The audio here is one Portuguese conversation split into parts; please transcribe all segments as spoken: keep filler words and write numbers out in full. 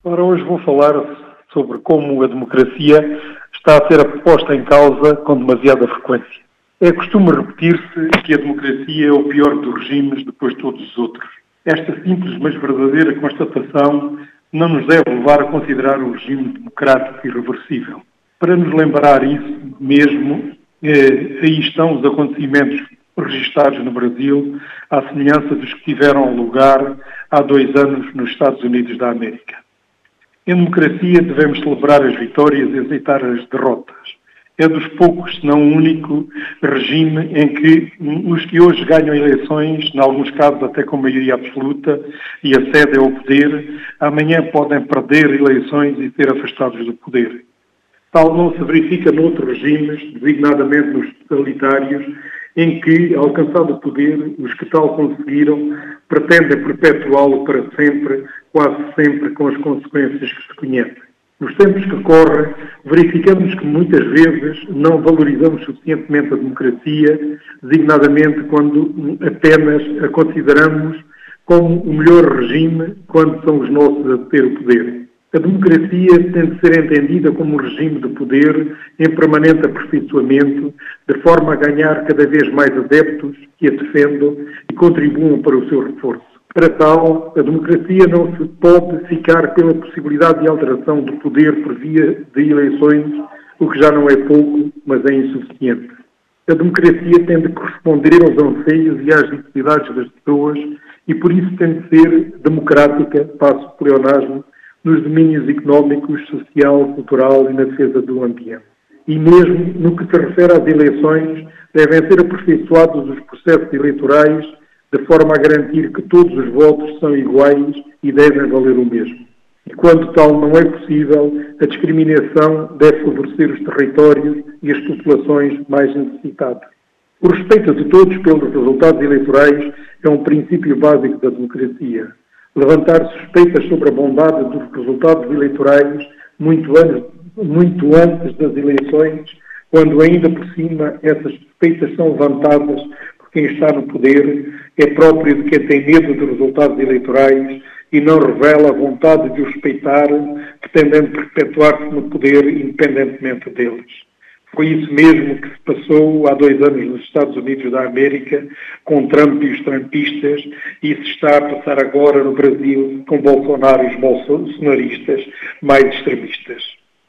Ora, hoje vou falar sobre como a democracia está a ser posta em causa com demasiada frequência. É costume repetir-se que a democracia é o pior dos regimes depois de todos os outros. Esta simples, mas verdadeira constatação não nos deve levar a considerar o regime democrático irreversível. Para nos lembrar isso mesmo, eh, aí estão os acontecimentos registados no Brasil, à semelhança dos que tiveram lugar há dois anos nos Estados Unidos da América. Em democracia devemos celebrar as vitórias e aceitar as derrotas. É dos poucos, se não o único, regime em que os que hoje ganham eleições, em alguns casos até com maioria absoluta, e acedem ao poder, amanhã podem perder eleições e ser afastados do poder. Tal não se verifica noutros regimes, designadamente nos totalitários, em que, alcançado o poder, os que tal conseguiram pretendem perpetuá-lo para sempre, quase sempre com as consequências que se conhecem. Nos tempos que correm, verificamos que muitas vezes não valorizamos suficientemente a democracia, designadamente quando apenas a consideramos como o melhor regime quando são os nossos a ter o poder. A democracia tem de ser entendida como um regime de poder em permanente aperfeiçoamento, de forma a ganhar cada vez mais adeptos que a defendam e contribuam para o seu reforço. Para tal, a democracia não se pode ficar pela possibilidade de alteração do poder por via de eleições, o que já não é pouco, mas é insuficiente. A democracia tem de corresponder aos anseios e às necessidades das pessoas e por isso tem de ser democrática, passo o pleonasmo, nos domínios económicos, social, cultural e na defesa do ambiente. E mesmo no que se refere às eleições, devem ser aperfeiçoados os processos eleitorais de forma a garantir que todos os votos são iguais e devem valer o mesmo. E quando tal não é possível, a discriminação deve favorecer os territórios e as populações mais necessitadas. O respeito de todos pelos resultados eleitorais é um princípio básico da democracia. Levantar suspeitas sobre a bondade dos resultados eleitorais muito antes, muito antes das eleições, quando ainda por cima essas suspeitas são levantadas por quem está no poder, é próprio de quem tem medo dos resultados eleitorais e não revela a vontade de os respeitar, pretendendo perpetuar-se no poder independentemente deles. Foi isso mesmo que se passou há dois anos nos Estados Unidos da América com Trump e os trumpistas e se está a passar agora no Brasil com Bolsonaro e os bolsonaristas mais extremistas.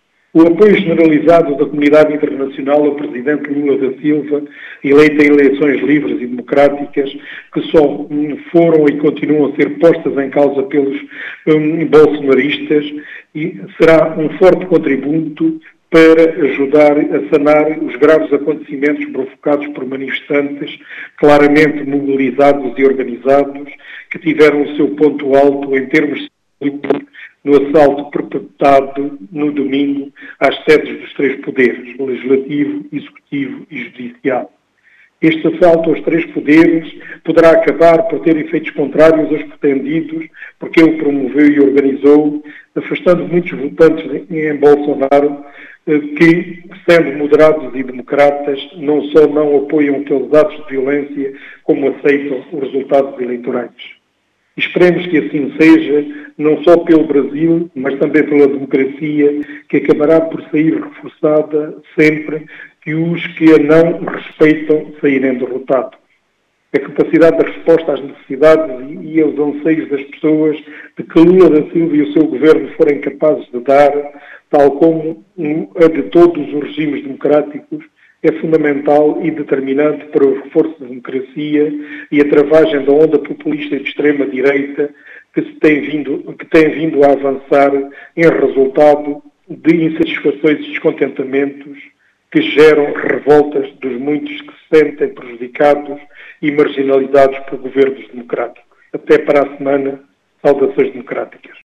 O apoio generalizado da comunidade internacional ao presidente Lula da Silva, eleito em eleições livres e democráticas, que só foram e continuam a ser postas em causa pelos um, bolsonaristas, e será um forte contributo para ajudar a sanar os graves acontecimentos provocados por manifestantes claramente mobilizados e organizados, que tiveram o seu ponto alto em termos políticos no assalto perpetrado no domingo às sedes dos três poderes, legislativo, executivo e judicial. Este assalto aos três poderes poderá acabar por ter efeitos contrários aos pretendidos, porque ele promoveu e organizou, afastando muitos votantes em Bolsonaro, que, sendo moderados e democratas, não só não apoiam aqueles atos de violência, como aceitam os resultados eleitorais. Esperemos que assim seja, não só pelo Brasil, mas também pela democracia, que acabará por sair reforçada sempre que os que a não respeitam saírem derrotados. A capacidade de resposta às necessidades e aos anseios das pessoas de que Lula da Silva e o seu governo forem capazes de dar, tal como a de todos os regimes democráticos, é fundamental e determinante para o reforço da democracia e a travagem da onda populista e de extrema-direita que, se tem vindo, que tem vindo a avançar em resultado de insatisfações e descontentamentos que geram revoltas dos muitos que se sentem prejudicados e marginalizados por governos democráticos. Até para a semana, saudações democráticas.